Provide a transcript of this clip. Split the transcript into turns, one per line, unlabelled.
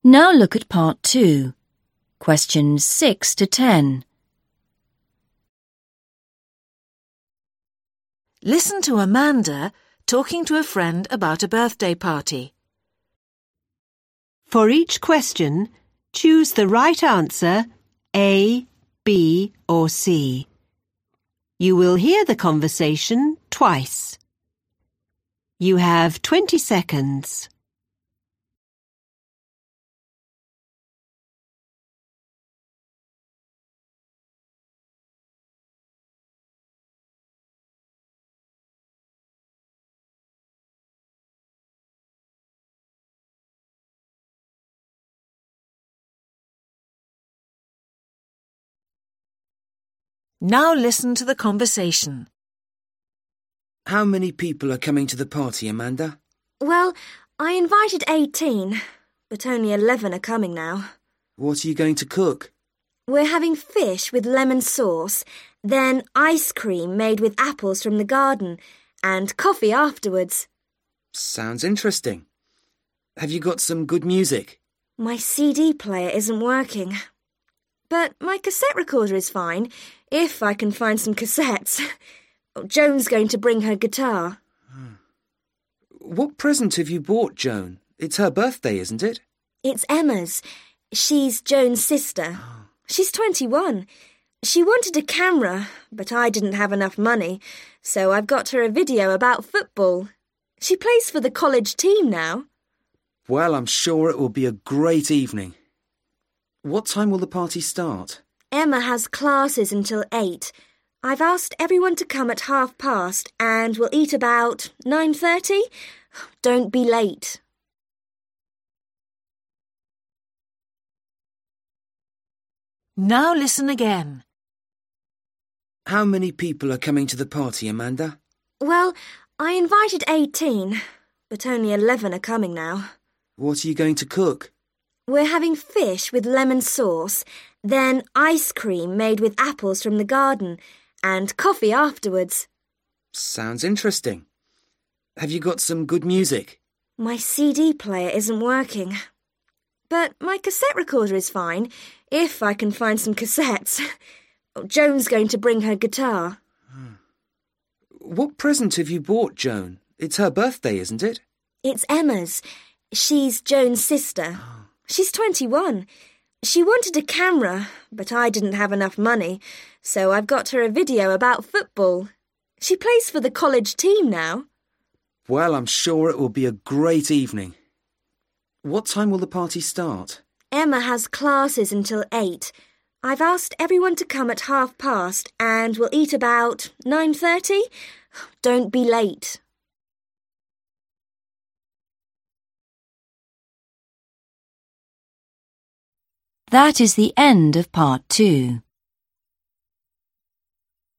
Now look at part 2, questions 6 to 10.
Listen to Amanda talking to a friend about a birthday party.
For each question, choose the right answer, A, B or C. You will hear the conversation twice. You have 20 seconds.
Now listen to the conversation.
How many people are coming to the party, Amanda?
Well, I invited 18, but only 11 are coming now.
What are you going to cook?
We're having fish with lemon sauce, then ice cream made with apples from the garden, and coffee afterwards.
Sounds interesting. Have you got some good music?
My CD player isn't working. But my cassette recorder is fine, if I can find some cassettes. Joan's going to bring her guitar.
What present have you bought, Joan? It's her birthday, isn't it?
It's Emma's. She's Joan's sister. She's 21. She wanted a camera, but I didn't have enough money, so I've got her a video about football. She plays for the college team now.
Well, I'm sure it will be a great evening. What time will the party start?
Emma has classes until 8. I've asked everyone to come at past, and we'll eat about 9:30. Don't be late.
Now listen again.
How many people are coming to the party, Amanda?
Well, I invited 18, but only 11 are coming now.
What are you going to cook?
We're having fish with lemon sauce, then ice cream made with apples from the garden, and coffee afterwards.
Sounds interesting. Have you got some good music?
My CD player isn't working. But my cassette recorder is fine, if I can find some cassettes. Joan's going to bring her guitar.
What present have you bought, Joan? It's her birthday, isn't it?
It's Emma's. She's Joan's sister. She's 21. She wanted a camera, but I didn't have enough money, so I've got her a video about football. She plays for the college team now.
Well, I'm sure it will be a great evening. What time will the party start?
Emma has classes until 8. I've asked everyone to come at past, and we'll eat about 9:30. Don't be late.
That is the end of part 2.